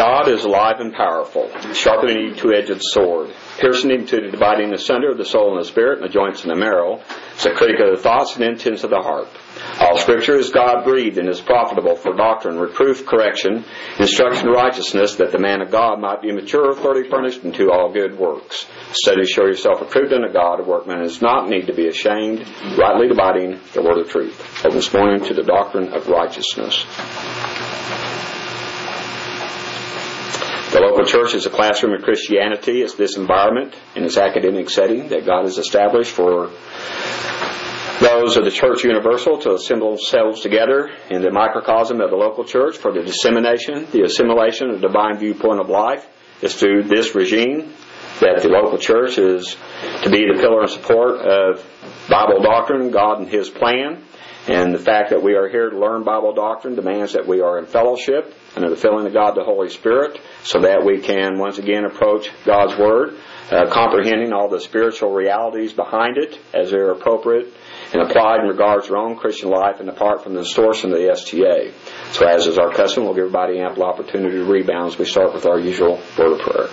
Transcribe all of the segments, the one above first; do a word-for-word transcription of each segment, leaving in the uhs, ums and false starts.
God is alive and powerful, sharper than any two-edged sword, piercing into the dividing asunder of the soul and the spirit, and the joints and the marrow, is a critic of the thoughts and intents of the heart. All Scripture is God-breathed and is profitable for doctrine, reproof, correction, instruction, righteousness, that the man of God might be mature, thoroughly furnished unto all good works. Study, show yourself approved unto God, a workman does not need to be ashamed, rightly dividing the word of truth. Open this morning to the doctrine of righteousness. The local church is a classroom of Christianity. It's this environment in this academic setting that God has established for those of the church universal to assemble themselves together in the microcosm of the local church for the dissemination, the assimilation of the divine viewpoint of life. It's through this regime that the local church is to be the pillar and support of Bible doctrine, God and His plan. And the fact that we are here to learn Bible doctrine demands that we are in fellowship under the filling of God the Holy Spirit, so that we can once again approach God's Word, uh, comprehending all the spiritual realities behind it as they're appropriate and applied in regards to our own Christian life and apart from the distortion of the S T A. So as is our custom, we'll give everybody ample opportunity to rebound as we start with our usual word of prayer.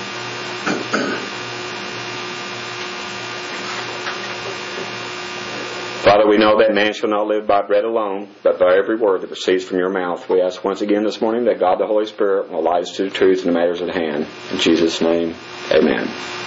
Father, we know that man shall not live by bread alone, but by every word that proceeds from your mouth. We ask once again this morning that God the Holy Spirit will light us to the truth in the matters at hand. In Jesus' name, amen.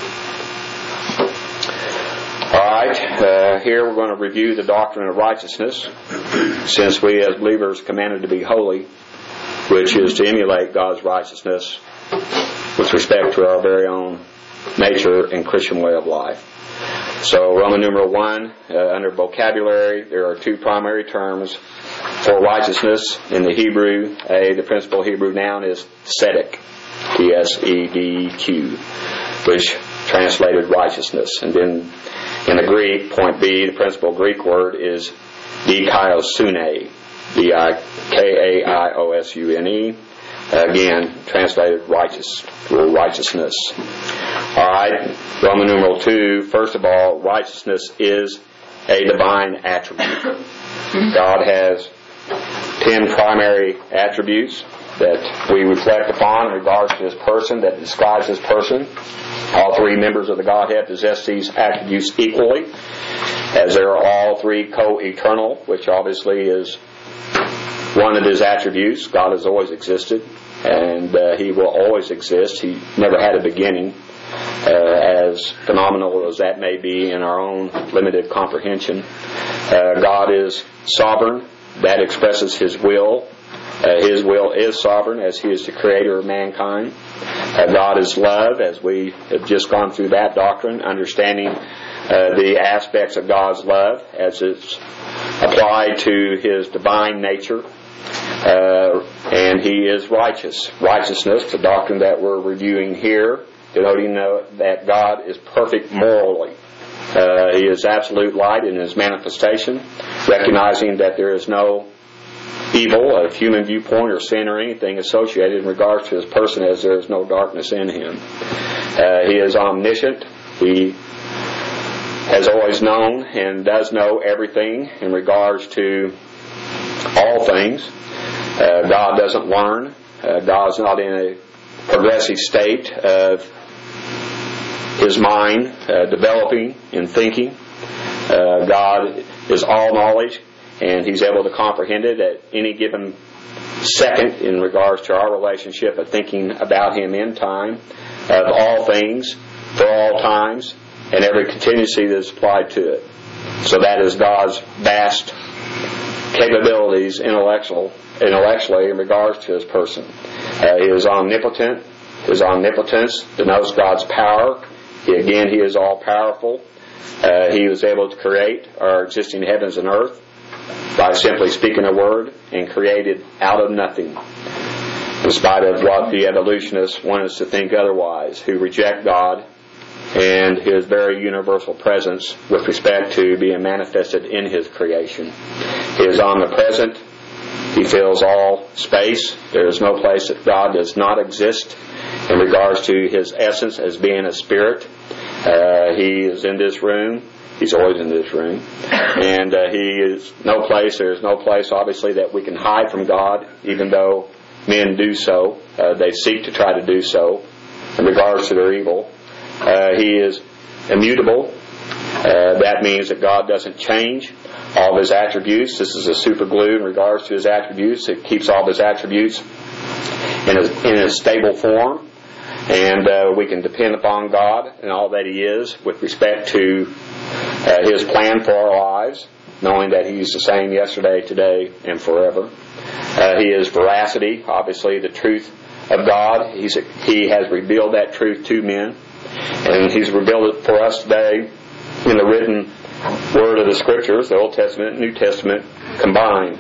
All right, uh, here we're going to review the doctrine of righteousness, since we as believers are commanded to be holy, which is to emulate God's righteousness with respect to our very own nature and Christian way of life. So Roman numeral one, uh, under vocabulary, there are two primary terms for righteousness. In the Hebrew, A, the principal Hebrew noun is tzedek, T S E D E Q, which translated righteousness. And then in the Greek, point B, the principal Greek word is dikaiosune, D I K A I O S U N E, again, translated righteous, or righteousness. All right, Roman numeral two, first of all, righteousness is a divine attribute. God has ten primary attributes that we reflect upon in regards to His person, that describes His person. All three members of the Godhead possess these attributes equally, as they are all three co-eternal, which obviously is one of His attributes. God has always existed, and uh, He will always exist. He never had a beginning, uh, as phenomenal as that may be in our own limited comprehension. Uh, God is sovereign. That expresses His will. Uh, His will is sovereign, as He is the creator of mankind. Uh, God is love, as we have just gone through that doctrine, understanding uh, the aspects of God's love as it's applied to His divine nature. Uh, and He is righteous. Righteousness, the doctrine that we're reviewing here, denoting uh, that God is perfect morally. Uh, he is absolute light in His manifestation, recognizing that there is no evil of human viewpoint or sin or anything associated in regards to His person, as there is no darkness in Him. Uh, he is omniscient. He has always known and does know everything in regards to all things. Uh, God doesn't learn. Uh, God's not in a progressive state of His mind uh, developing and thinking. Uh, God is all knowledge, and He's able to comprehend it at any given second in regards to our relationship of thinking about Him in time, of all things, for all times, and every contingency that is applied to it. So that is God's vast capabilities intellectual, intellectually in regards to His person. Uh, he is omnipotent. His omnipotence denotes God's power. He, again, He is all-powerful. Uh, he was able to create our existing heavens and earth by simply speaking a word, and created out of nothing, in spite of what the evolutionists want us to think otherwise, who reject God and His very universal presence with respect to being manifested in His creation. He is omnipresent. He fills all space. There is no place that God does not exist in regards to His essence as being a spirit. Uh, he is in this room. He's always in this room. And uh, He is no place, there is no place obviously that we can hide from God, even though men do so. Uh, they seek to try to do so in regards to their evil. Uh, he is immutable. Uh, that means that God doesn't change all of His attributes. This is a super glue in regards to His attributes. It keeps all of His attributes in a, in a stable form. And uh, we can depend upon God and all that He is with respect to uh, His plan for our lives, knowing that He's the same yesterday, today, and forever. Uh, he is veracity, obviously the truth of God. He's a, He has revealed that truth to men, and He's revealed it for us today in the written word of the Scriptures, the Old Testament and New Testament combined.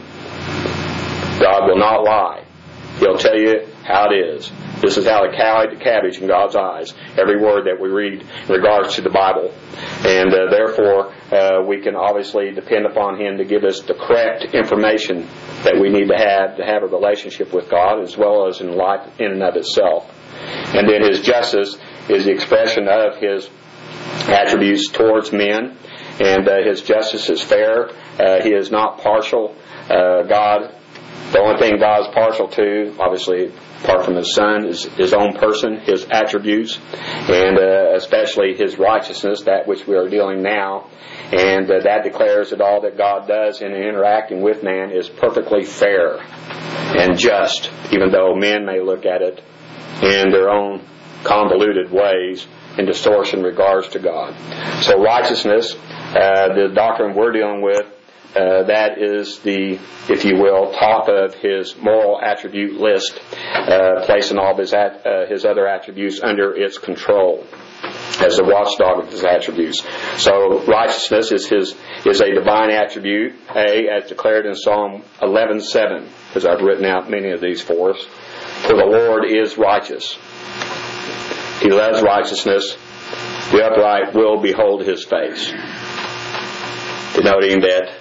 God will not lie. He'll tell you how it is. This is how to carry the cabbage in God's eyes, every word that we read in regards to the Bible. And uh, therefore, uh, we can obviously depend upon Him to give us the correct information that we need to have to have a relationship with God, as well as in life in and of itself. And then His justice is the expression of His attributes towards men, and uh, His justice is fair. Uh, he is not partial. Uh, God, the only thing God is partial to, obviously, apart from His Son, is His own person, His attributes, and uh, especially His righteousness, that which we are dealing now. And uh, that declares that all that God does in interacting with man is perfectly fair and just, even though men may look at it in their own convoluted ways in distortion in regards to God. So righteousness, uh, the doctrine we're dealing with, Uh, that is the, if you will, top of His moral attribute list, uh, placing all of his, at, uh, his other attributes under its control as the watchdog of His attributes. So righteousness is His is a divine attribute, A, as declared in Psalm eleven seven, because I've written out many of these for us. For the Lord is righteous. He loves righteousness. The upright will behold His face. Denoting that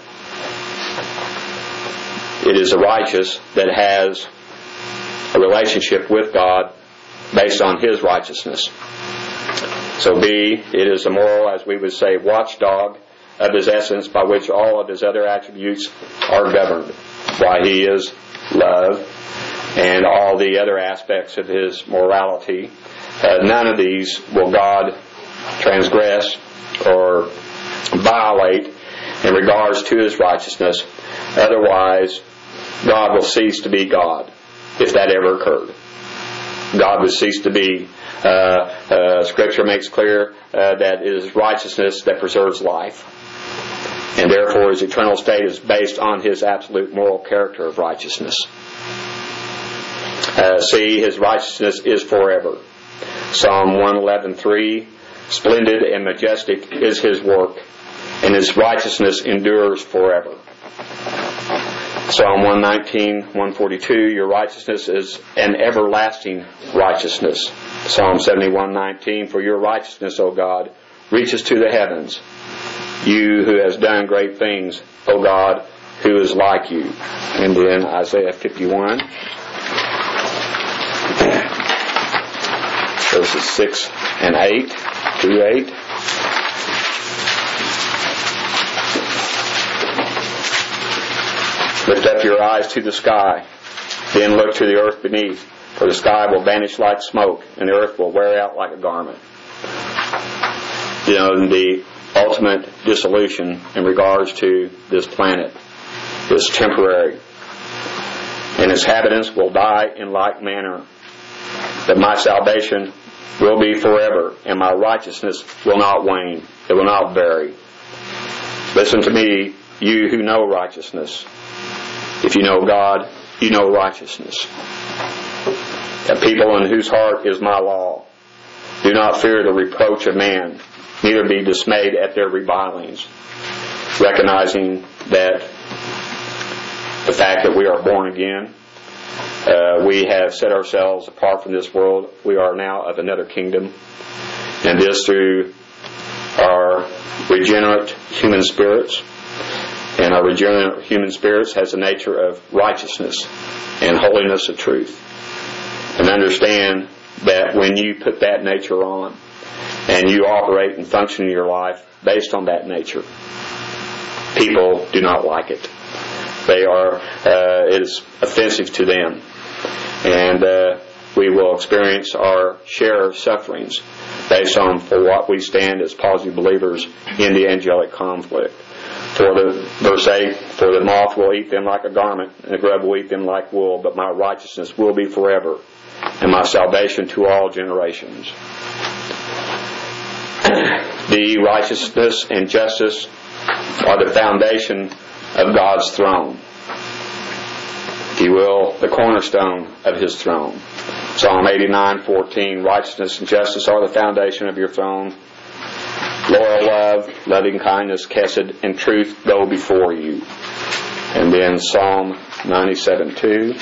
it is the righteous that has a relationship with God based on His righteousness. So B, it is the moral, as we would say, watchdog of His essence, by which all of His other attributes are governed. Why He is love, and all the other aspects of His morality. Uh, none of these will God transgress or violate in regards to His righteousness. Otherwise, God will cease to be God, if that ever occurred. God would cease to be. Uh, uh, Scripture makes clear uh, that it is righteousness that preserves life. And therefore His eternal state is based on His absolute moral character of righteousness. Uh, see, His righteousness is forever. Psalm one eleven three, splendid and majestic is His work, and His righteousness endures forever. Psalm one nineteen, one forty-two, your righteousness is an everlasting righteousness. Psalm seventy-one nineteen, for your righteousness, O God, reaches to the heavens. You who has done great things, O God, who is like you. And then Isaiah fifty-one, verses six and eight, through eight. Lift up your eyes to the sky, then look to the earth beneath, for the sky will vanish like smoke, and the earth will wear out like a garment. You know, the ultimate dissolution in regards to this planet is temporary, and its inhabitants will die in like manner. But my salvation will be forever, and my righteousness will not wane. It will not vary. Listen to me, you who know righteousness. If you know God, you know righteousness. A people in whose heart is my law. Do not fear the reproach of man, neither be dismayed at their revilings. Recognizing that the fact that we are born again, uh, we have set ourselves apart from this world. We are now of another kingdom. And this through our regenerate human spirits. And our regenerate human spirits has the nature of righteousness and holiness of truth. And understand that when you put that nature on and you operate and function in your life based on that nature, people do not like it. They are, uh, it is offensive to them. And uh, we will experience our share of sufferings based on for what we stand as positive believers in the angelic conflict. For the verse eight, for the moth will eat them like a garment, and the grub will eat them like wool, but my righteousness will be forever, and my salvation to all generations. The righteousness and justice are the foundation of God's throne. If you will, the cornerstone of His throne. Psalm eighty-nine fourteen, righteousness and justice are the foundation of your throne. Loyal love, loving kindness, chesed, and truth go before you. And then Psalm ninety-seven two.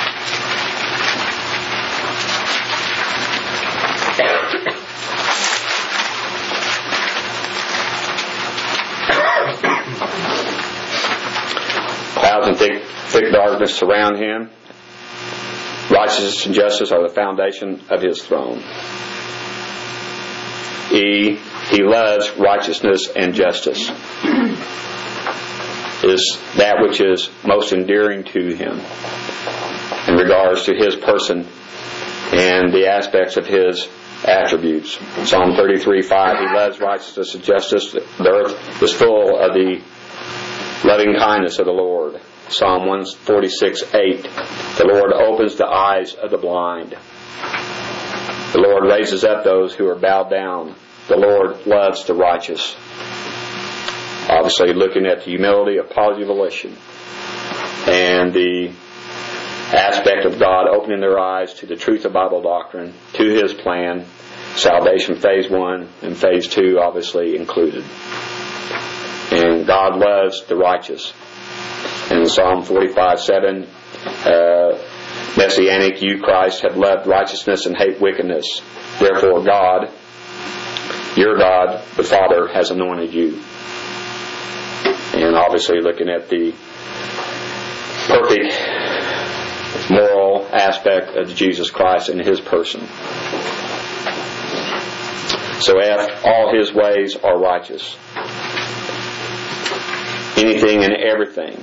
Clouds and thick, thick darkness surround him. Righteousness and justice are the foundation of his throne. E, he loves righteousness and justice. Is that which is most endearing to him in regards to his person and the aspects of his attributes. Psalm thirty-three five, he loves righteousness and justice. The earth is full of the loving kindness of the Lord. Psalm one forty-six eight, the Lord opens the eyes of the blind. The Lord raises up those who are bowed down. The Lord loves the righteous. Obviously looking at the humility of positive volition and the aspect of God opening their eyes to the truth of Bible doctrine, to His plan, salvation phase one and phase two obviously included. And God loves the righteous. In Psalm forty-five seven, uh, Messianic, you Christ have loved righteousness and hate wickedness. Therefore God, your God, the Father, has anointed you. And obviously looking at the perfect moral aspect of Jesus Christ and His person. So F, all His ways are righteous. Anything and everything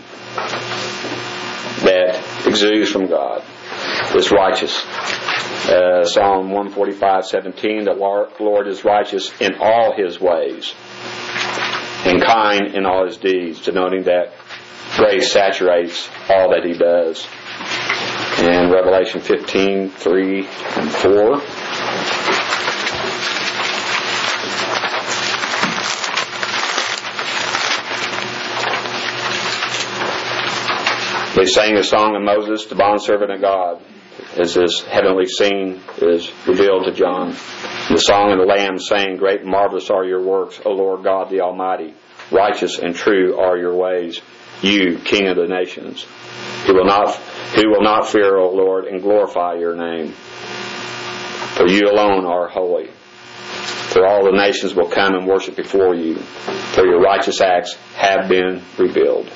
that exudes from God is righteous. Uh, Psalm one forty-five seventeen, the Lord is righteous in all His ways and kind in all His deeds, denoting that grace saturates all that He does. And Revelation fifteen three and four. They sang a song of Moses, the bondservant of God, as this heavenly scene is revealed to John. The song of the Lamb saying, great and marvelous are your works, O Lord God the Almighty. Righteous and true are your ways, you, King of the nations. Who will not, who will not fear, O Lord, and glorify your name? For you alone are holy. For all the nations will come and worship before you, for your righteous acts have been revealed.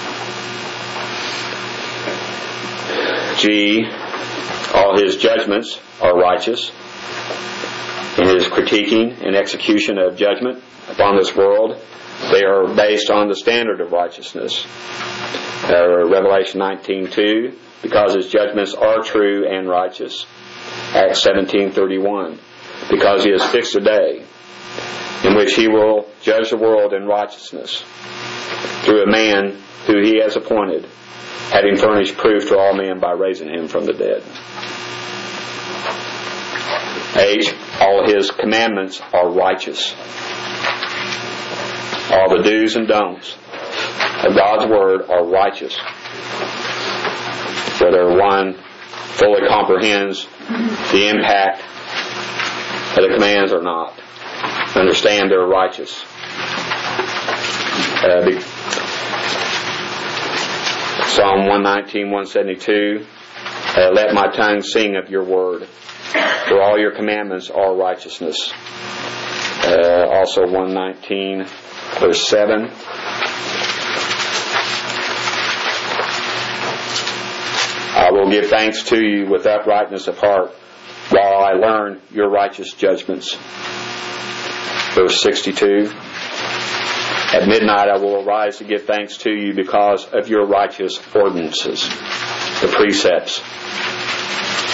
G, all His judgments are righteous. In His critiquing and execution of judgment upon this world, they are based on the standard of righteousness. Uh, Revelation nineteen two, because His judgments are true and righteous. Acts seventeen thirty-one, because He has fixed a day in which He will judge the world in righteousness through a man who He has appointed, having furnished proof to all men by raising Him from the dead. H, all His commandments are righteous. All the do's and don'ts of God's Word are righteous. Whether one fully comprehends the impact of the commands or not, understand they're righteous. Uh, be, Psalm one nineteen, one seventy-two, uh, let my tongue sing of your word, for all your commandments are righteousness. Uh, also one nineteen, verse seven. I will give thanks to you with uprightness of heart, while I learn your righteous judgments. Verse sixty-two. At midnight I will arise to give thanks to you because of your righteous ordinances, the precepts.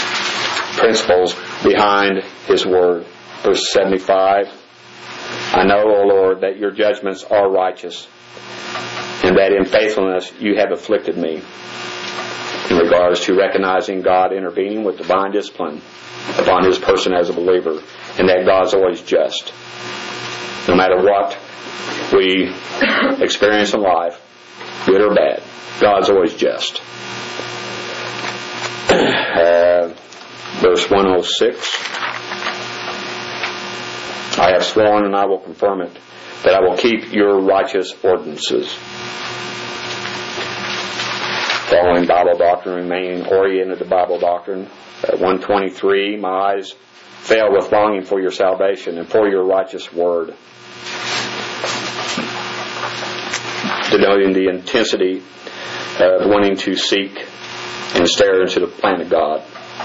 principles behind His Word. Verse seventy-five, I know, O Lord, that your judgments are righteous, and that in faithfulness you have afflicted me. In regards to recognizing God intervening with divine discipline upon His person as a believer, and that God's always just. No matter what we experience in life, good or bad, God's always just. Uh, verse one oh six, I have sworn and I will confirm it, that I will keep your righteous ordinances. Following Bible doctrine, remaining oriented to Bible doctrine. At one twenty-three, my eyes fail with longing for your salvation and for your righteous word. Denoting the intensity of wanting to seek and stare into the plan of God.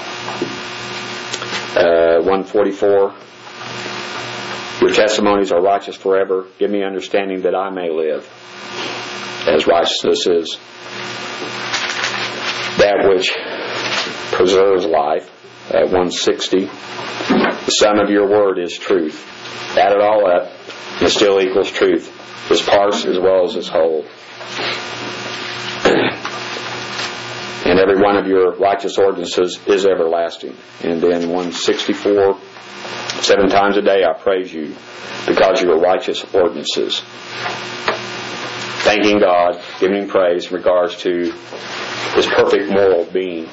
Uh, one forty-four, your testimonies are righteous forever. Give me understanding that I may live, as righteousness is that which preserves life. At one sixty, the sum of your word is truth. Add it all up, and it still equals truth. Its parts as well as its whole. And every one of your righteous ordinances is everlasting. And then one sixty-four, seven times a day I praise you because of your righteous ordinances. Thanking God, giving Him praise in regards to His perfect moral being.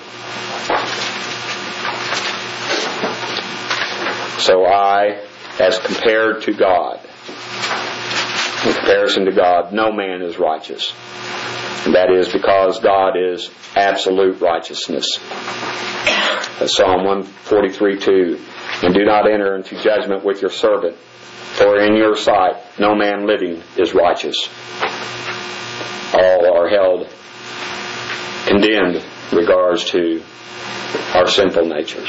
So I, as compared to God, in comparison to God, no man is righteous. And that is because God is absolute righteousness. Psalm one forty-three two, and do not enter into judgment with your servant, for in your sight no man living is righteous. All are held condemned in regards to our sinful natures.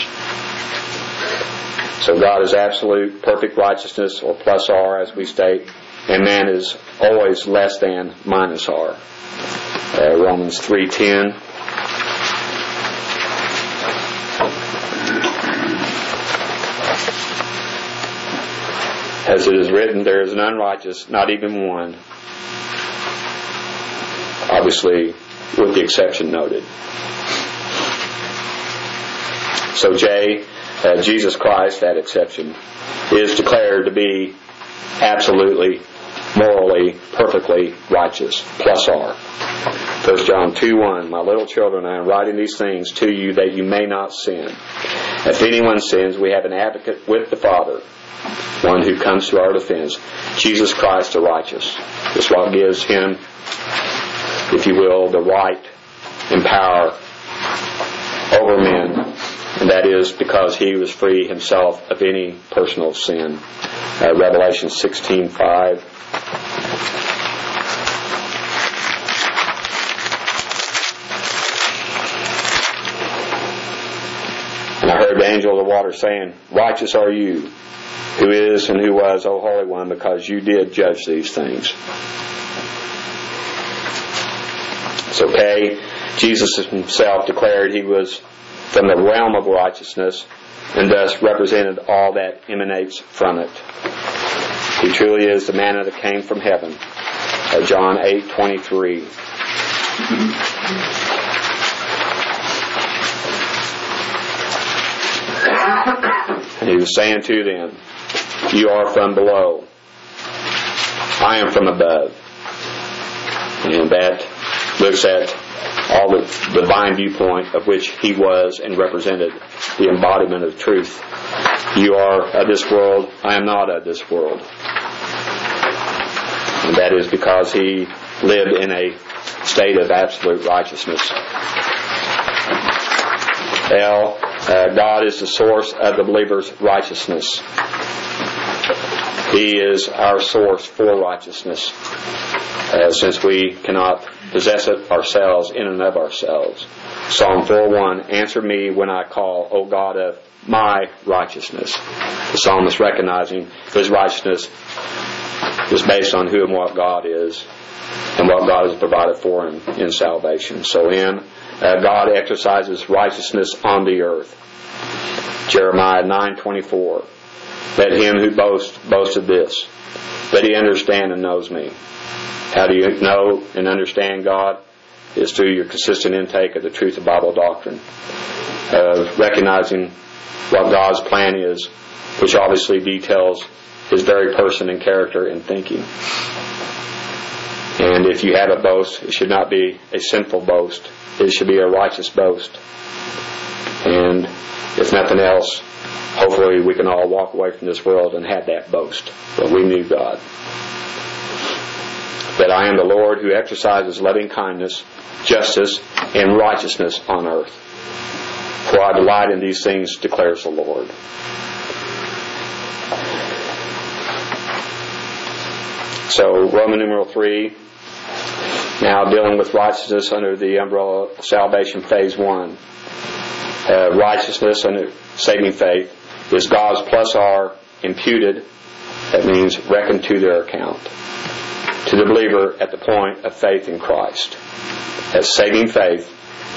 So God is absolute, perfect righteousness, or plus R as we state, and man is always less than minus R. Uh, Romans three ten. As it is written, there is none righteous, not even one. Obviously, with the exception noted. So J, uh, Jesus Christ, that exception, is declared to be absolutely, morally, perfectly righteous, plus R. First John two one, my little children, I am writing these things to you that you may not sin. If anyone sins, we have an advocate with the Father, one who comes to our defense, Jesus Christ the righteous. This is what gives Him, if you will, the right and power over men, and that is because He was free Himself of any personal sin. Uh, Revelation sixteen five. And I heard the angel of the water saying, righteous are you, who is and who was, O Holy One, because you did judge these things. So K, Jesus Himself declared He was from the realm of righteousness, and thus represented all that emanates from it. He truly is the manna that came from heaven. Uh, John eight twenty-three. And He was saying to them, you are from below, I am from above. And that looks at all the divine viewpoint of which He was and represented the embodiment of truth. You are of this world, I am not of this world. And that is because He lived in a state of absolute righteousness. L, uh, God is the source of the believer's righteousness. He is our source for righteousness, uh, since we cannot possess it ourselves in and of ourselves. Psalm four one, answer me when I call, O God of my righteousness. The psalmist recognizing his righteousness is based on who and what God is and what God has provided for him in salvation. So in uh, God exercises righteousness on the earth. Jeremiah nine twenty-four. Let him who boasts boast of this. Let he understand and knows me. How do you know and understand God? Is through your consistent intake of the truth of Bible doctrine. Uh, recognizing what God's plan is, which obviously details His very person and character and thinking. And if you have a boast, it should not be a sinful boast. It should be a righteous boast. And if nothing else, hopefully we can all walk away from this world and have that boast. But we knew God. That I am the Lord who exercises loving kindness, justice, and righteousness on earth. For I delight in these things, declares the Lord. So, Roman numeral three, now dealing with righteousness under the umbrella of salvation, phase one. Uh, righteousness under saving faith is God's plus R imputed, that means reckoned to their account, to the believer at the point of faith in Christ. As saving faith,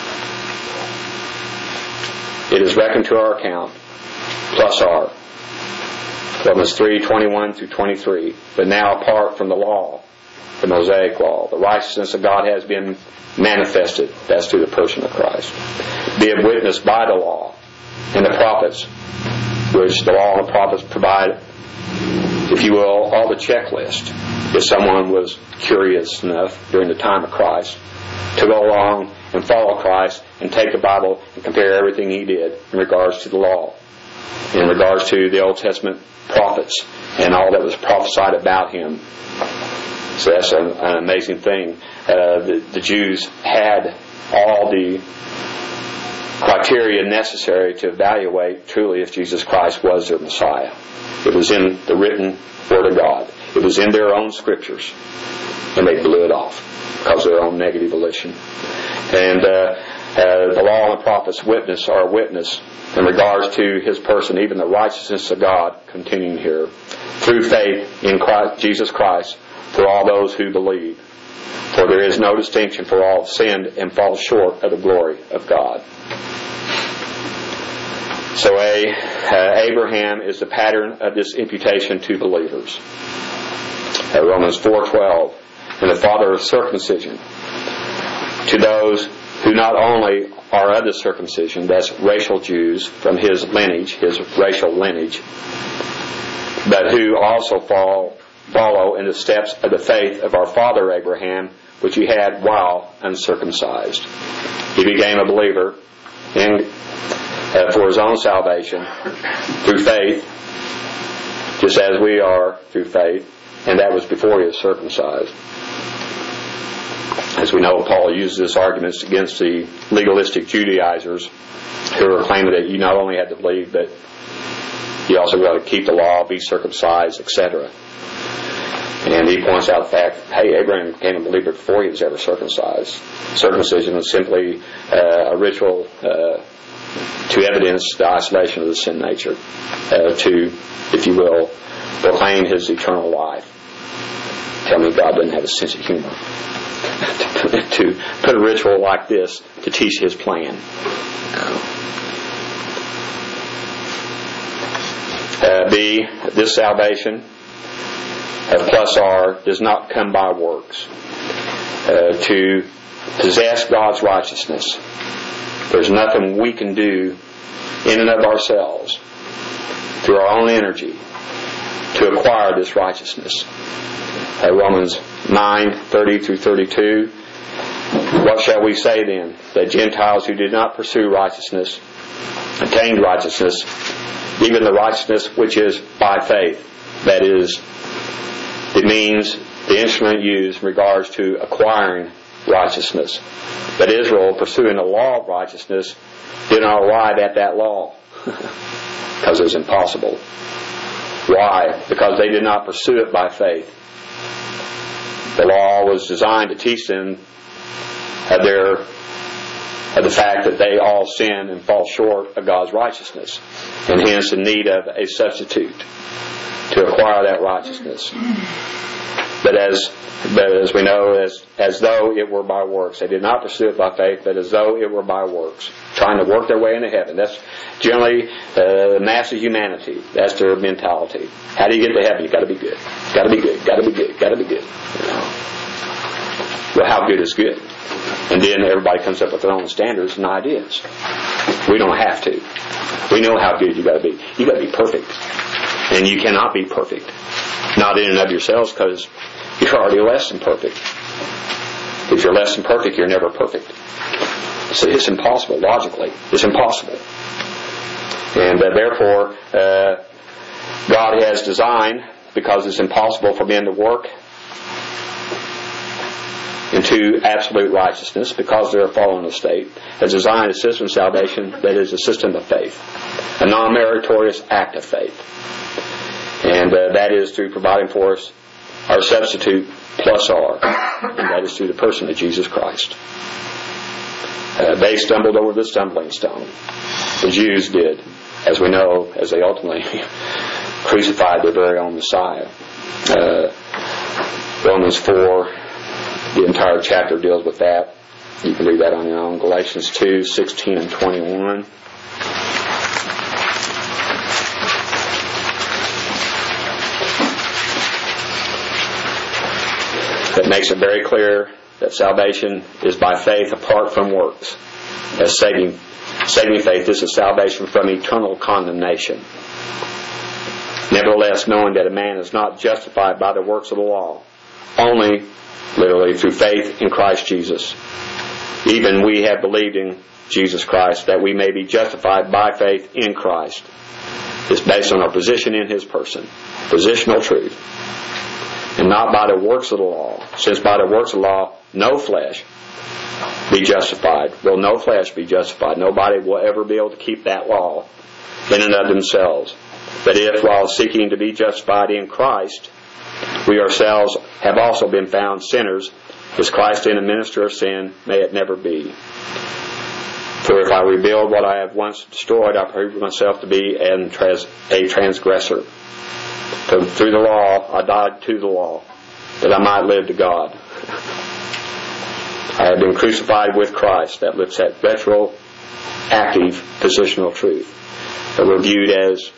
it is reckoned to our account, plus R. Romans three twenty-one through twenty-three. But now apart from the law, the Mosaic law, the righteousness of God has been manifested. That's through the person of Christ. Be it witnessed by the law and the prophets, which the law and the prophets provide, if you will, all the checklist. If someone was curious enough during the time of Christ to go along and follow Christ and take the Bible and compare everything he did in regards to the law, in regards to the Old Testament prophets and all that was prophesied about him. So that's an, an amazing thing. Uh, the, the Jews had all the criteria necessary to evaluate truly if Jesus Christ was their Messiah. It was in the written Word of God. It was in their own scriptures. And they blew it off because of their own negative volition. And uh, uh, the law and the prophets witness are a witness in regards to His person, even the righteousness of God, continuing here, through faith in Christ, Jesus Christ, for all those who believe. For there is no distinction, for all have sinned and fall short of the glory of God. So A, uh, Abraham is the pattern of this imputation to believers. Uh, Romans four twelve, and the father of circumcision, to those who not only are of the circumcision, that's racial Jews from his lineage, his racial lineage, but who also fall, follow in the steps of the faith of our father Abraham, which he had while uncircumcised. He became a believer in, uh, for his own salvation through faith, just as we are through faith, and that was before he was circumcised. As we know, Paul uses this argument against the legalistic Judaizers who are claiming that you not only had to believe, but you also got to keep the law, be circumcised, et cetera. And he points out the fact, hey, Abraham became a believer before he was ever circumcised. Circumcision was simply uh, a ritual uh, to evidence the isolation of the sin nature, uh, to, if you will, proclaim his eternal life. Tell me God doesn't have a sense of humor. to put a ritual like this to teach his plan. Uh, B, this salvation of plus R does not come by works. Uh, to possess God's righteousness, there's nothing we can do in and of ourselves through our own energy to acquire this righteousness. Uh, Romans nine thirty through thirty-two. What shall we say then? That Gentiles who did not pursue righteousness attained righteousness, even the righteousness which is by faith. That is, it means the instrument used in regards to acquiring righteousness. But Israel, pursuing the law of righteousness, did not arrive at that law because it was impossible. Why? Because they did not pursue it by faith. The law was designed to teach them of their of the fact that they all sin and fall short of God's righteousness, and hence in need of a substitute to acquire that righteousness. But as but as we know, as as though it were by works. They did not pursue it by faith, but as though it were by works. trying to work their way into heaven. That's generally uh, the mass of humanity. That's their mentality. How do you get to heaven? You've got to be good. Got to be good. Got to be good. Got to be good. You know? Well, how good is good? And then everybody comes up with their own standards and ideas. We don't have to. We know how good you got to be. You got to be perfect, and you cannot be perfect. Not in and of yourselves, because you're already less than perfect. If you're less than perfect, you're never perfect. So it's impossible, logically. It's impossible. And uh, therefore, uh, God has designed, because it's impossible for men to work into absolute righteousness, because they're a fallen state, has designed a system of salvation that is a system of faith, a non-meritorious act of faith. And uh, that is through providing for us our substitute plus our, and that is through the person of Jesus Christ. Uh, they stumbled over the stumbling stone. The Jews did, as we know, as they ultimately crucified their very own Messiah. Uh, Romans four, the entire chapter deals with that. You can read that on your own. Galatians two, sixteen and twenty-one. That makes it very clear that salvation is by faith apart from works. As saving, saving faith, this is salvation from eternal condemnation. Nevertheless, knowing that a man is not justified by the works of the law, only, literally, through faith in Christ Jesus. Even we have believed in Jesus Christ, that we may be justified by faith in Christ. It's based on our position in His person. Positional truth. And not by the works of the law. Since by the works of the law, no flesh be justified. Will no flesh be justified? Nobody will ever be able to keep that law in and of themselves. But if, while seeking to be justified in Christ, we ourselves have also been found sinners, is Christ in a minister of sin? May it never be. For if I rebuild what I have once destroyed, I prove myself to be an trans- a transgressor. For through the law, I died to the law, that I might live to God. I have been crucified with Christ. That looks at retroactive positional truth. That we're viewed as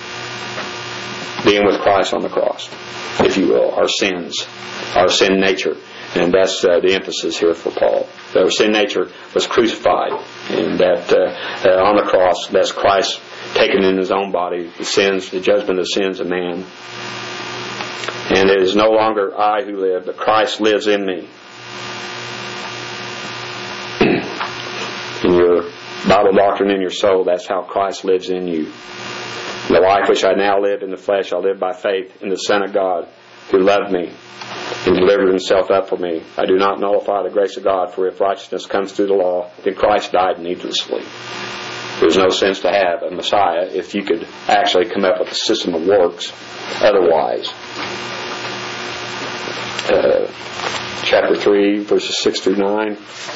being with Christ on the cross, if you will, our sins, our sin nature. And that's uh, the emphasis here for Paul. That our sin nature was crucified, and that uh, uh, on the cross, that's Christ taken in His own body the sins, the judgment of sins of man. And it is no longer I who live, but Christ lives in me. In your Bible doctrine, in your soul, that's how Christ lives in you. The life which I now live in the flesh, I live by faith in the Son of God, who loved me and delivered Himself up for me. I do not nullify the grace of God, for if righteousness comes through the law, then Christ died needlessly. There's no sense to have a Messiah if you could actually come up with a system of works otherwise. Uh, chapter three, verses six through nine.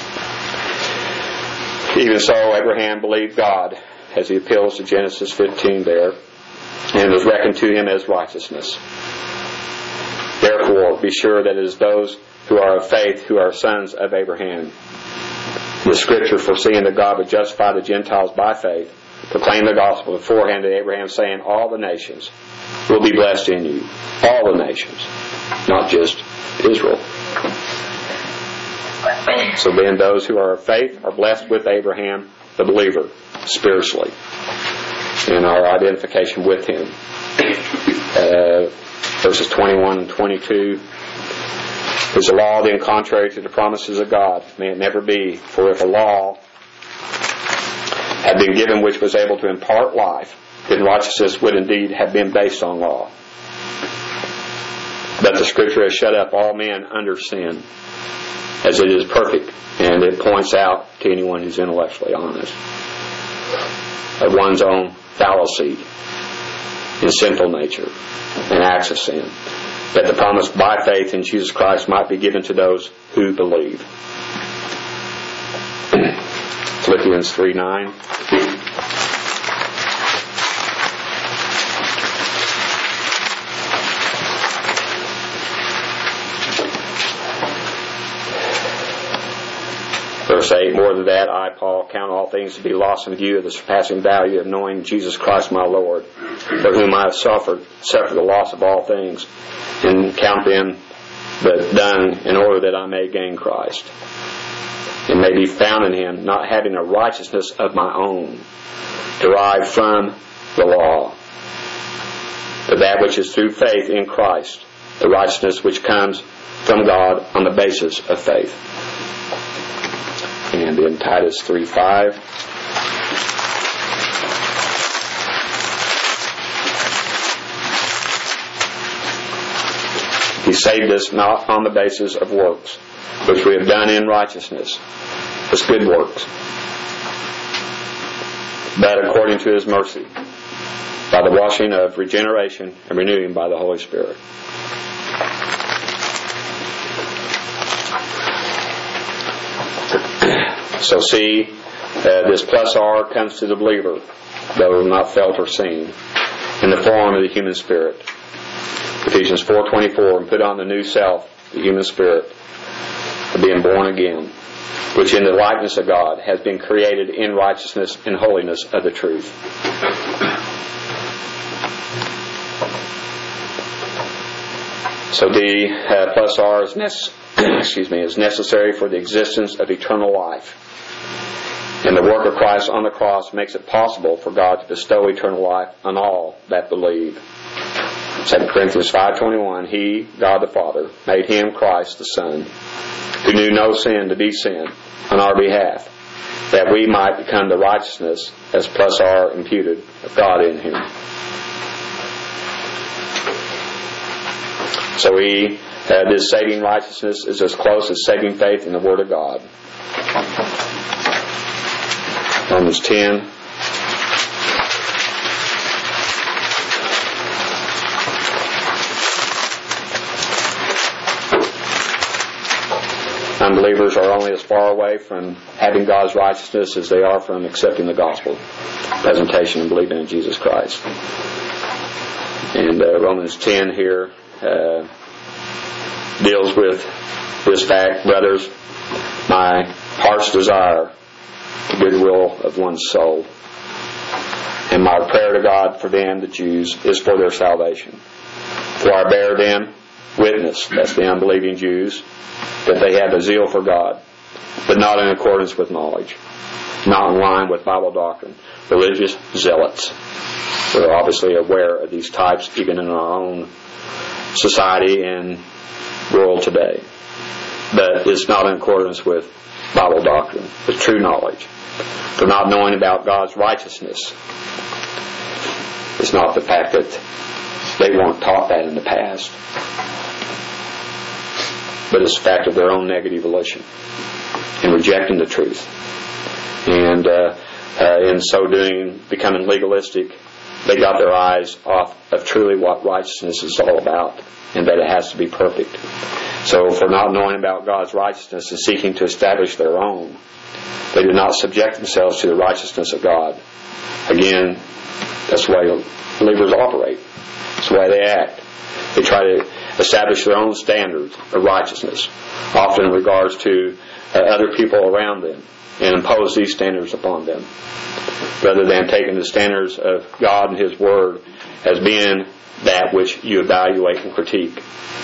Even so, Abraham believed God, as he appeals to Genesis fifteen there, and was reckoned to him as righteousness. Therefore, be sure that it is those who are of faith who are sons of Abraham. The Scripture, foreseeing that God would justify the Gentiles by faith, proclaimed the gospel beforehand to Abraham, saying, all the nations will be blessed in you. All the nations, not just Israel. So then those who are of faith are blessed with Abraham, the believer, spiritually, in our identification with him. Uh, verses twenty-one and twenty-two. Is the law then contrary to the promises of God? May it never be. For if a law had been given which was able to impart life, then righteousness would indeed have been based on law. But the Scripture has shut up all men under sin, as it is perfect, and it points out to anyone who's intellectually honest of one's own fallacy in sinful nature and acts of sin, that the promise by faith in Jesus Christ might be given to those who believe. Philippians three nine. Verse eight, more than that, I, Paul, count all things to be lost in view of the surpassing value of knowing Jesus Christ my Lord, for whom I have suffered, suffered the loss of all things, and count them but done in order that I may gain Christ, and may be found in him, not having a righteousness of my own, derived from the law, but that which is through faith in Christ, the righteousness which comes from God on the basis of faith. And in Titus three five, he saved us not on the basis of works, which we have done in righteousness, as good works, but according to his mercy, by the washing of regeneration and renewing by the Holy Spirit. So see, uh, this plus R comes to the believer, though not felt or seen, in the form of the human spirit. Ephesians four twenty-four, and put on the new self, the human spirit, of being born again, which in the likeness of God has been created in righteousness and holiness of the truth. So D uh, plus R is, nec- excuse me, is necessary for the existence of eternal life. And the work of Christ on the cross makes it possible for God to bestow eternal life on all that believe. Second Corinthians five twenty-one, He, God the Father, made Him, Christ the Son, who knew no sin, to be sin on our behalf, that we might become the righteousness, as plus R imputed, of God in Him. So we, uh, this saving righteousness is as close as saving faith in the Word of God. Romans ten. Unbelievers are only as far away from having God's righteousness as they are from accepting the gospel presentation and believing in Jesus Christ. And uh, Romans ten here uh, deals with this fact, brothers, my heart's desire, the goodwill of one's soul, and my prayer to God for them, the Jews, is for their salvation. For I bear them witness, that's the unbelieving Jews, that they have a zeal for God, but not in accordance with knowledge, not in line with Bible doctrine. Religious zealots. We're obviously aware of these types even in our own society and world today. But it's not in accordance with Bible doctrine, with true knowledge. For not knowing about God's righteousness is not the fact that they weren't taught that in the past, but it's the fact of their own negative volition in rejecting the truth. And uh, uh, in so doing, becoming legalistic, they got their eyes off of truly what righteousness is all about, and that it has to be perfect. So for not knowing about God's righteousness and seeking to establish their own, they do not subject themselves to the righteousness of God. Again, that's the way believers operate. That's the way they act. They try to establish their own standards of righteousness, often in regards to uh, other people around them, and impose these standards upon them, rather than taking the standards of God and His Word as being that which you evaluate and critique.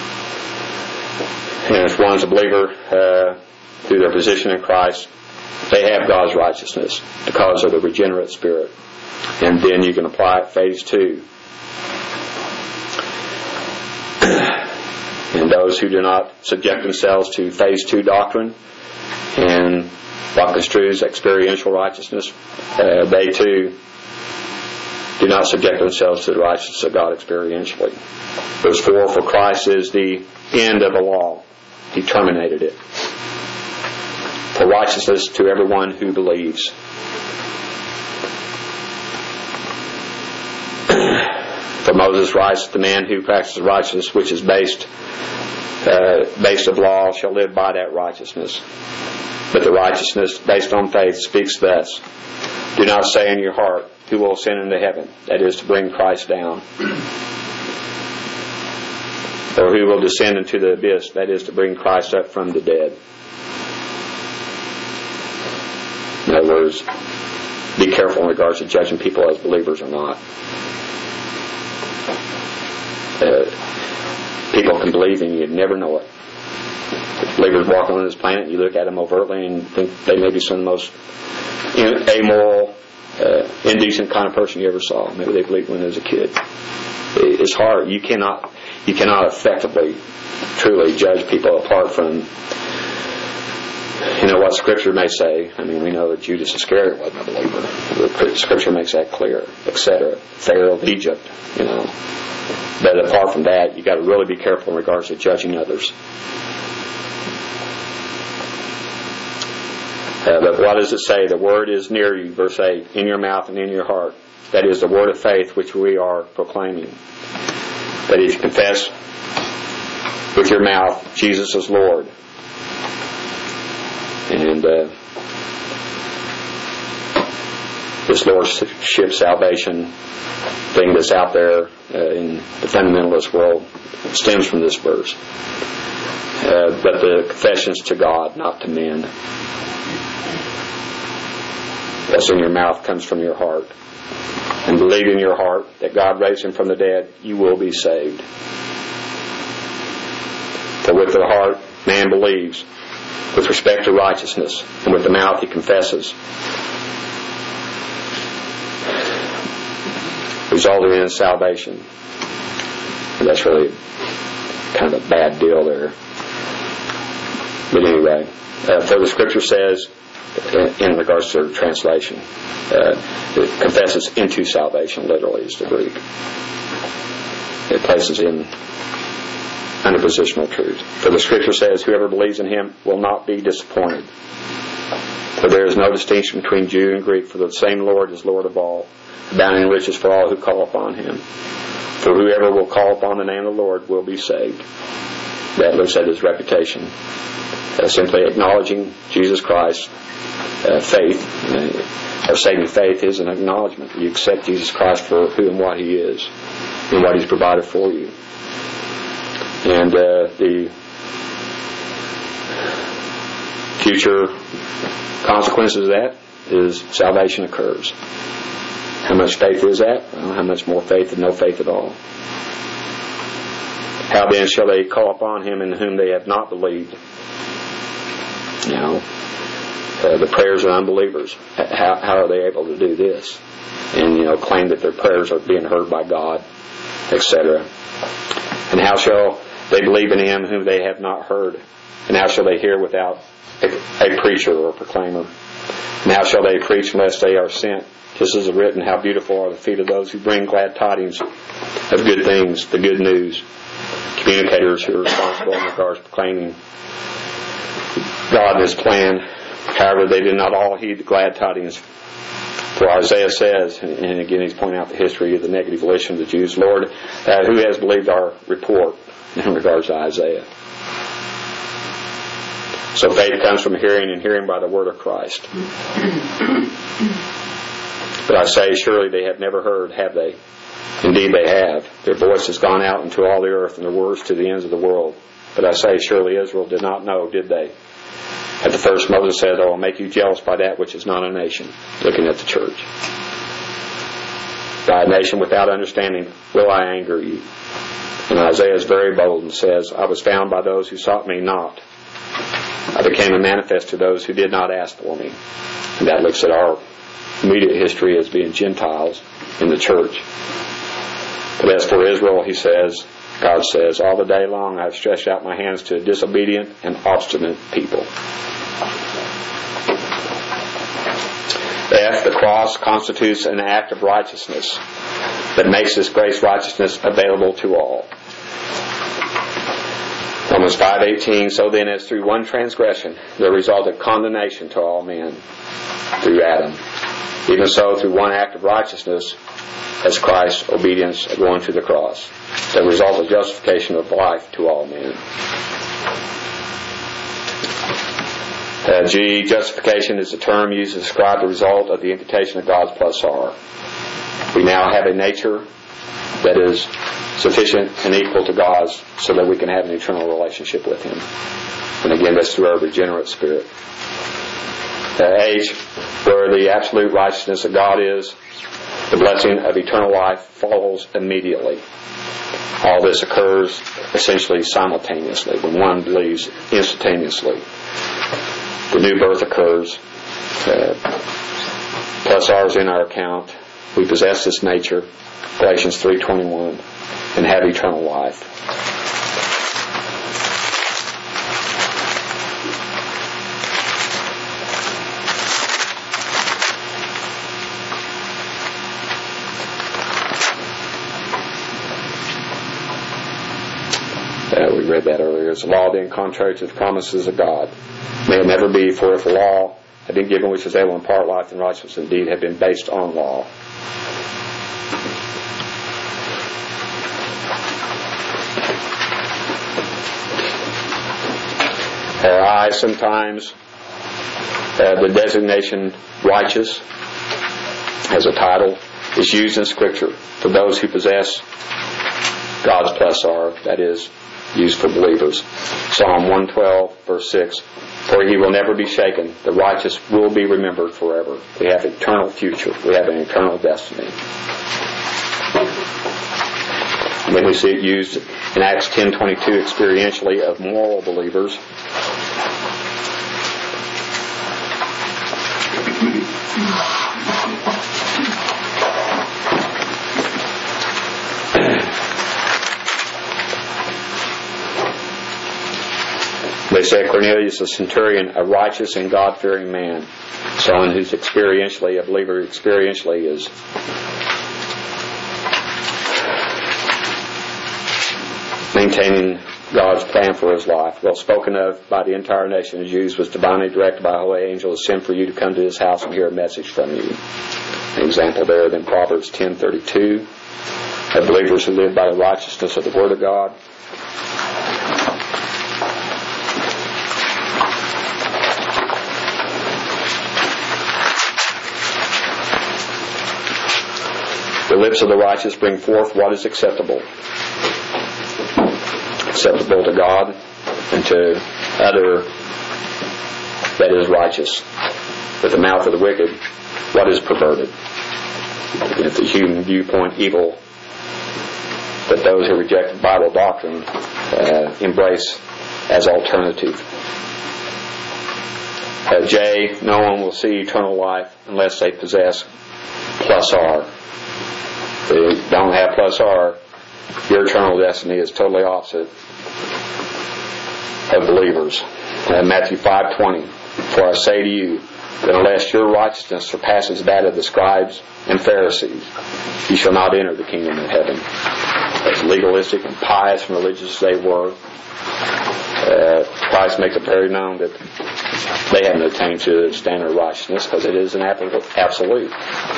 And if one's a believer uh, through their position in Christ, they have God's righteousness because of the regenerate Spirit. And then you can apply it phase two. And those who do not subject themselves to phase two doctrine and what construes experiential righteousness, uh, they too do not subject themselves to the righteousness of God experientially. Verse four, for Christ is the end of the law. He terminated it. For righteousness to everyone who believes. For Moses writes, the man who practices righteousness which is based uh, based of law shall live by that righteousness. But the righteousness based on faith speaks thus, do not say in your heart, who will ascend into heaven, that is to bring Christ down, or who will descend into the abyss, that is to bring Christ up from the dead. In other words, be careful in regards to judging people as believers or not. Uh, people can believe in you and never know it. If believers walking on this planet, you look at them overtly and think they may be some of the most amoral, uh, indecent kind of person you ever saw. Maybe they believed when they was a kid. It's hard. You cannot, you cannot effectively, truly judge people apart from, you know, what Scripture may say. I mean, we know that Judas Iscariot wasn't a believer. The Scripture makes that clear, et cetera. Pharaoh of Egypt, you know. But apart from that, you got to really be careful in regards to judging others. Uh, but what does it say? The word is near you, verse eight, in your mouth and in your heart. That is the word of faith which we are proclaiming. That if you confess with your mouth Jesus is Lord, and uh, this Lordship salvation thing that's out there uh, in the fundamentalist world stems from this verse. Uh, but the confession's to God, not to men. What's in your mouth comes from your heart. And believe in your heart that God raised Him from the dead, you will be saved. For with the heart man believes with respect to righteousness, and with the mouth he confesses, resulting in salvation. And that's really kind of a bad deal there. But anyway, uh, for the Scripture says, in regards to translation, uh, it confesses into salvation, literally is the Greek. It places in under positional truth. For the Scripture says, whoever believes in Him will not be disappointed. For there is no distinction between Jew and Greek, for the same Lord is Lord of all, abounding in riches for all who call upon Him. For whoever will call upon the name of the Lord will be saved. That looks at His reputation. Uh, simply acknowledging Jesus Christ. Uh, faith, uh, or saving faith, is an acknowledgement. You accept Jesus Christ for who and what He is, and what He's provided for you. And uh, the future consequences of that is salvation occurs. How much faith is that? Well, how much more faith than no faith at all? How then shall they call upon Him in whom they have not believed? You know, uh, the prayers of unbelievers. How, how are they able to do this? And, you know, claim that their prayers are being heard by God, et cetera. And how shall they believe in Him whom they have not heard? And how shall they hear without a, a preacher or a proclaimer? And how shall they preach unless they are sent? Just as is written, how beautiful are the feet of those who bring glad tidings of good things, the good news. Communicators who are responsible in regards to proclaiming God and His plan. However, they did not all heed the glad tidings. For Isaiah says, and again he's pointing out the history of the negative volition of the Jews, Lord, uh, who has believed our report in regards to Isaiah? So faith comes from hearing, and hearing by the word of Christ. But I say, surely they have never heard, have they? Indeed they have. Their voice has gone out into all the earth, and their words to the ends of the world. But I say, surely Israel did not know, did they? At the first Moses said, I will make you jealous by that which is not a nation. Looking at the church. By a nation without understanding will I anger you. And Isaiah is very bold and says, I was found by those who sought me not. I became a manifest to those who did not ask for me. And that looks at our immediate history as being Gentiles in the church. But as for Israel, he says, God says, all the day long I have stretched out my hands to a disobedient and obstinate people. F, the cross constitutes an act of righteousness that makes this grace righteousness available to all. Romans five eighteen, so then as through one transgression there resulted condemnation to all men through Adam, even so through one act of righteousness as Christ's obedience of going to the cross, there resulted justification of life to all men. Uh, G, justification is a term used to describe the result of the imputation of God's plus R. We now have a nature that is sufficient and equal to God's so that we can have an eternal relationship with Him. And again, that's through our regenerate spirit. uh, age where the absolute righteousness of God is, the blessing of eternal life follows immediately. All this occurs essentially simultaneously. When one believes, instantaneously. The new birth occurs. Uh, plus ours in our account. We possess this nature, Galatians three twenty-one, and have eternal life. Uh, we read that earlier. Is the law then contrary to the promises of God? May it never be, for if the law had been given which is able to impart life and righteousness, indeed had been based on law. Uh, I sometimes, uh, the designation righteous as a title is used in Scripture for those who possess God's plus R, that is, used for believers. Psalm one twelve, verse six, for he will never be shaken. The righteous will be remembered forever. We have an eternal future. We have an eternal destiny. And then we see it used in Acts ten twenty-two experientially of moral believers. They say Cornelius the centurion, a righteous and God-fearing man, someone who's experientially, a believer experientially is maintaining God's plan for his life. Well spoken of by the entire nation of Jews, was divinely directed by a holy angel to send for you to come to his house and hear a message from you. An example there in Proverbs ten thirty-two of believers who live by the righteousness of the Word of God. The lips of the righteous bring forth what is acceptable. Acceptable to God and to other that is righteous. With the mouth of the wicked, what is perverted? If the human viewpoint evil that those who reject Bible doctrine uh, embrace as alternative. Uh, J, no one will see eternal life unless they possess plus R. If they don't have plus R, your eternal destiny is totally opposite of believers. Uh, Matthew five twenty, for I say to you that unless your righteousness surpasses that of the scribes and Pharisees, you shall not enter the kingdom of heaven. As legalistic and pious and religious as they were, uh, Christ makes it very known that they haven't attained to the standard of righteousness because it is an absolute.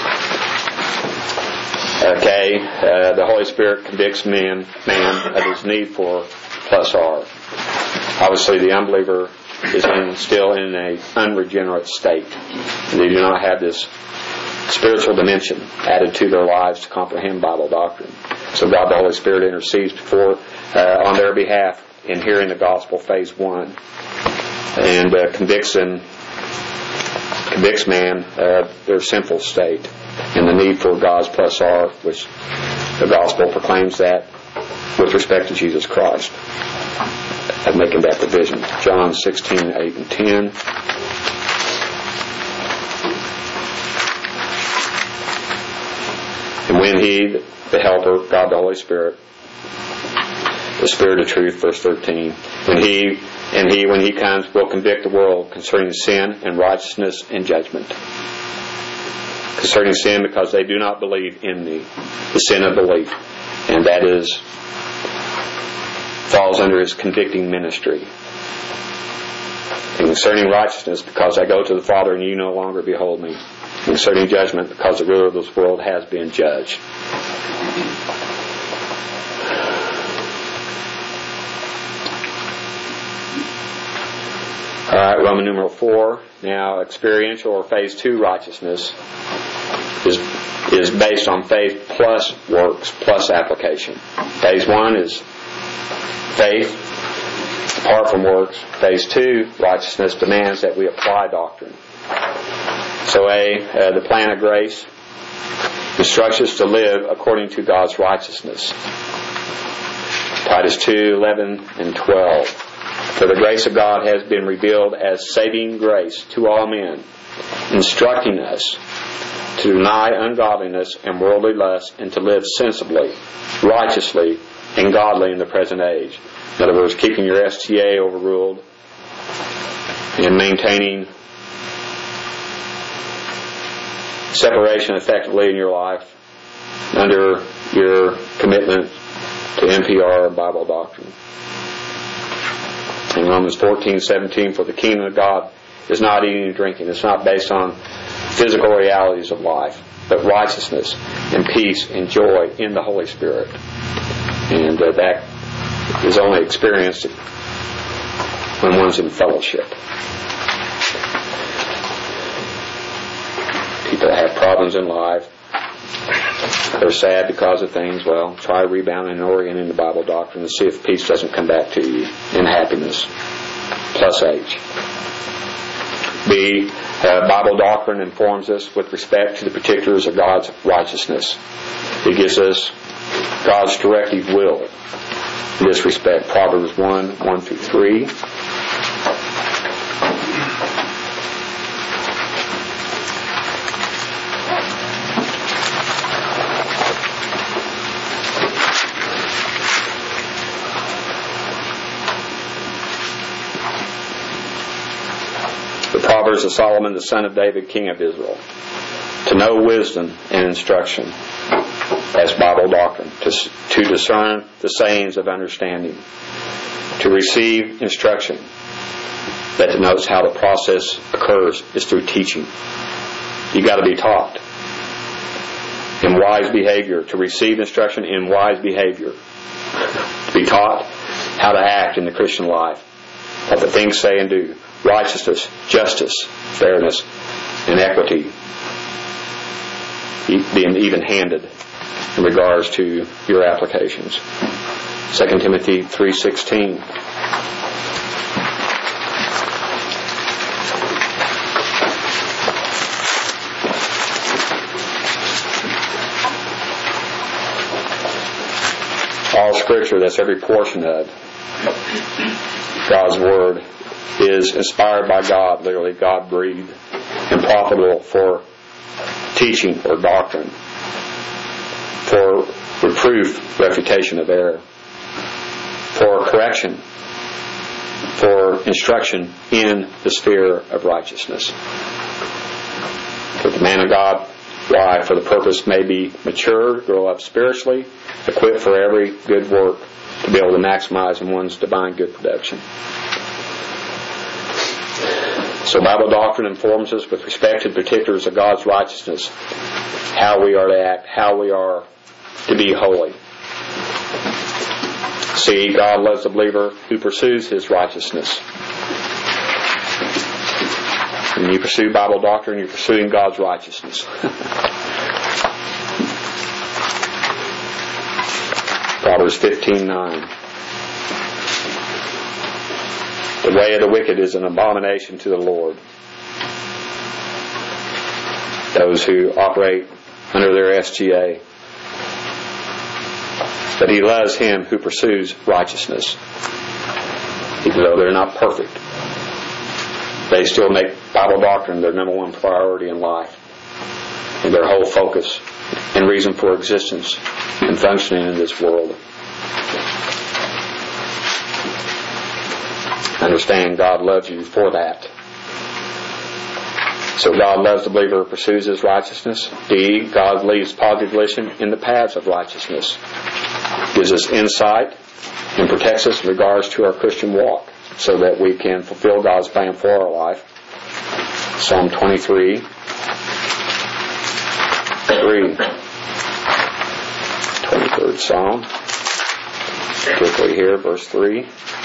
Okay, uh, the Holy Spirit convicts man, man of his need for plus R. Obviously, the unbeliever is in, still in an unregenerate state. They do not have this spiritual dimension added to their lives to comprehend Bible doctrine. So God the Holy Spirit intercedes before uh, on their behalf in hearing the gospel, phase one, and uh, convicts them, convicts man uh, their sinful state and the need for God's plus R, which the gospel proclaims that with respect to Jesus Christ, of making that provision. John sixteen, eight and ten. And when he, the helper, God the Holy Spirit, the Spirit of truth, verse thirteen, when he, and he, when he comes, will convict the world concerning sin and righteousness and judgment. Concerning sin, because they do not believe in me, the sin of belief, and that is falls under his convicting ministry. And concerning righteousness, because I go to the Father and you no longer behold me. And concerning judgment, because the ruler of this world has been judged. Alright, Roman numeral four. Now, experiential or phase two righteousness is is based on faith plus works plus application. Phase one is faith apart from works. Phase two, righteousness, demands that we apply doctrine. So A, uh, the plan of grace instructs us to live according to God's righteousness. Titus two, eleven and twelve. For the grace of God has been revealed as saving grace to all men, instructing us to deny ungodliness and worldly lust and to live sensibly, righteously, and godly in the present age. In other words, keeping your S T A overruled and maintaining separation effectively in your life under your commitment to N P R and Bible doctrine. In Romans fourteen seventeen, for the kingdom of God is not eating and drinking. It's not based on physical realities of life, but righteousness and peace and joy in the Holy Spirit. And uh, that is only experienced when one's in fellowship. People that have problems in life, they're sad because of things, well, try rebounding and orienting the Bible doctrine and see if peace doesn't come back to you in happiness. Plus H. B, uh, Bible doctrine informs us with respect to the particulars of God's righteousness. It gives us God's directive will in this respect. Proverbs one, one through three. Proverbs of Solomon, the son of David, king of Israel. To know wisdom and instruction. That's Bible doctrine. To, to discern the sayings of understanding. To receive instruction. That denotes how the process occurs is through teaching. You've got to be taught. In wise behavior. To receive instruction in wise behavior. To be taught how to act in the Christian life. What to think, say, and do. Righteousness, justice, fairness, and equity, being even-handed in regards to your applications. Second Timothy three sixteen. All Scripture, that's every portion of God's Word, is inspired by God, literally God breathed, and profitable for teaching or doctrine, for reproof, refutation of error, for correction, for instruction in the sphere of righteousness. For the man of God, why? For the purpose may be mature, grow up spiritually, equipped for every good work, to be able to maximize in one's divine good production. So Bible doctrine informs us with respect to the particulars of God's righteousness, how we are to act, how we are to be holy. See, God loves the believer who pursues His righteousness. When you pursue Bible doctrine, you're pursuing God's righteousness. Proverbs fifteen nine. The way of the wicked is an abomination to the Lord. Those who operate under their S G A. But He loves him who pursues righteousness. Even though they're not perfect, they still make Bible doctrine their number one priority in life. And their whole focus and reason for existence and functioning in this world. Understand God loves you for that. So God loves the believer who pursues His righteousness. D, God leaves positive volition in the paths of righteousness. Gives us insight and protects us in regards to our Christian walk so that we can fulfill God's plan for our life. Psalm twenty-three, three. twenty-third Psalm. Particularly here, verse three.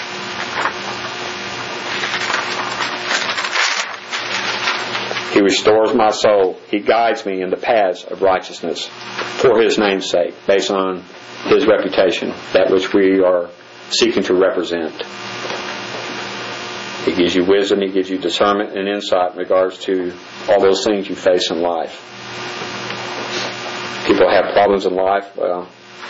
He restores my soul. He guides me in the paths of righteousness for His name's sake, based on His reputation, that which we are seeking to represent. He gives you wisdom. He gives you discernment and insight in regards to all those things you face in life. People have problems in life. Well,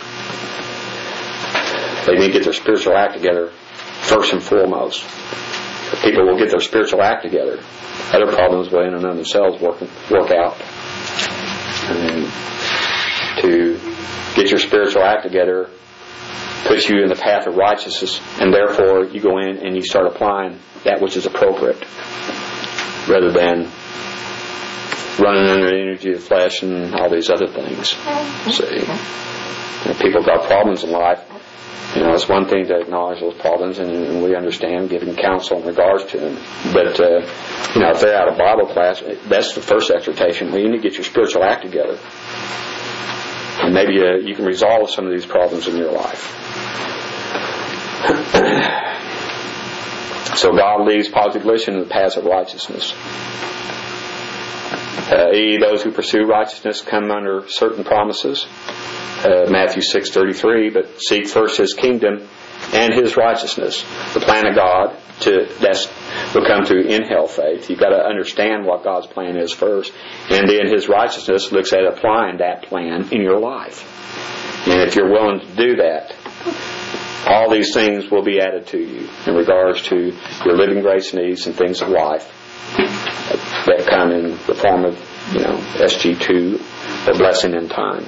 they need to get their spiritual act together first and foremost. If people will get their spiritual act together, other problems will in and of themselves work, work out. And to get your spiritual act together puts you in the path of righteousness, and therefore you go in and you start applying that which is appropriate rather than running under the energy of the flesh and all these other things. See, if people got problems in life, you know, it's one thing to acknowledge those problems, and, and we understand giving counsel in regards to them. But, uh, you know, if they're out of Bible class, that's the first exhortation. Well, you need to get your spiritual act together. And maybe uh, you can resolve some of these problems in your life. So God leads positive volition in the paths of righteousness. Uh, e, those who pursue righteousness come under certain promises. Uh, Matthew six thirty-three, but seek first His kingdom and His righteousness. The plan of God to that's will come through in-hell faith. You've got to understand what God's plan is first, and then His righteousness looks at applying that plan in your life. And if you're willing to do that, all these things will be added to you in regards to your living grace needs and things of life that come in the form of, you know, S G two, or blessing in time.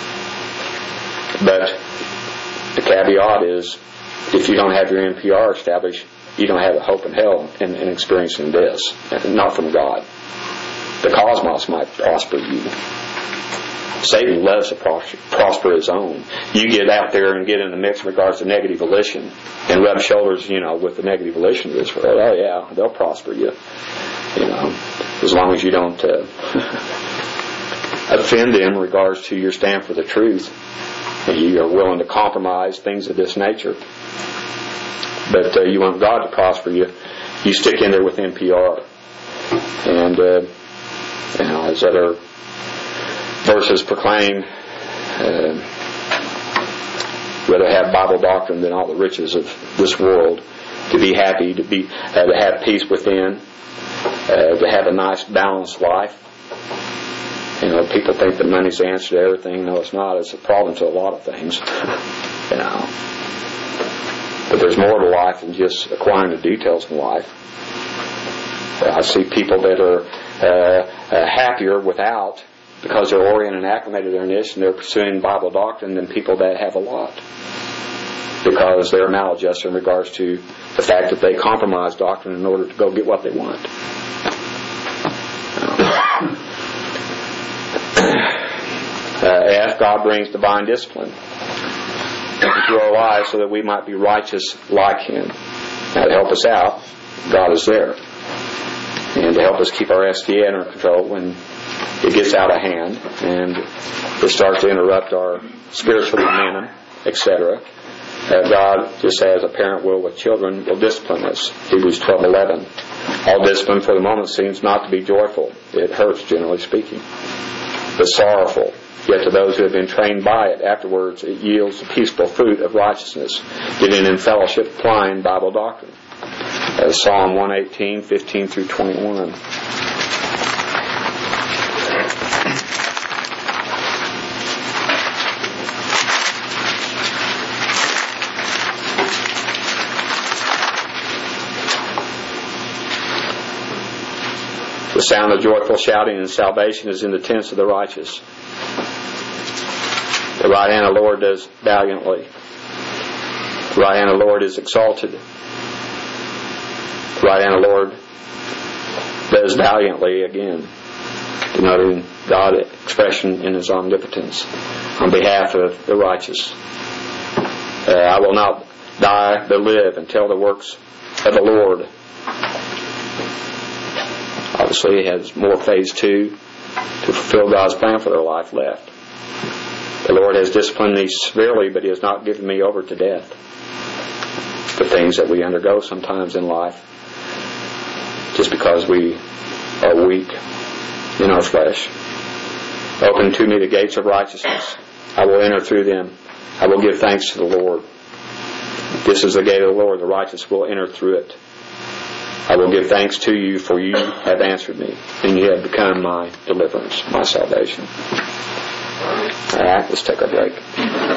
But the caveat is, if you don't have your N P R established, you don't have a hope in hell in, in experiencing this, not from God. The cosmos might prosper you. Satan loves to prosper his own. You get out there and get in the mix in regards to negative volition and rub shoulders, you know, with the negative volition of this world. Oh yeah, they'll prosper you. You know, as long as you don't uh, offend them in regards to your stand for the truth. You are willing to compromise things of this nature. But uh, you want God to prosper you, you stick in there with N P R. And, uh, you know, as other verses proclaim, uh, rather have Bible doctrine than all the riches of this world, to be happy, to be uh, to have peace within, uh, to have a nice balanced life. You know, people think that money's the answer to everything. No, it's not. It's a problem to a lot of things. You know, but there's more to life than just acquiring the details in life. I see people that are uh, uh, happier without, because they're oriented and acclimated in this, and they're pursuing Bible doctrine, than people that have a lot, because they're maladjusted in regards to the fact that they compromise doctrine in order to go get what they want. Uh, F, God brings divine discipline into our lives so that we might be righteous like Him. Now, to help us out, God is there. And to help us keep our S T A under control when it gets out of hand and it starts to interrupt our spiritual momentum, et cetera. Uh, God, just as a parent will with children, will discipline us. Hebrews twelve eleven. All discipline for the moment seems not to be joyful. It hurts, generally speaking, but sorrowful. Yet to those who have been trained by it, afterwards it yields the peaceful fruit of righteousness, getting in fellowship, applying Bible doctrine. Uh, Psalm one eighteen, fifteen through twenty-one. The sound of joyful shouting and salvation is in the tents of the righteous. The right hand of the Lord does valiantly. The right hand of the Lord is exalted. The right hand of the Lord does valiantly again, denoting God's expression in His omnipotence on behalf of the righteous. Uh, I will not die but live and tell the works of the Lord. Obviously, He has more phase two to fulfill God's plan for their life left. The Lord has disciplined me severely, but He has not given me over to death. The things that we undergo sometimes in life, just because we are weak in our flesh. Open to me the gates of righteousness. I will enter through them. I will give thanks to the Lord. This is the gate of the Lord. The righteous will enter through it. I will give thanks to you, for you have answered me, and you have become my deliverance, my salvation. All right, let's take a break.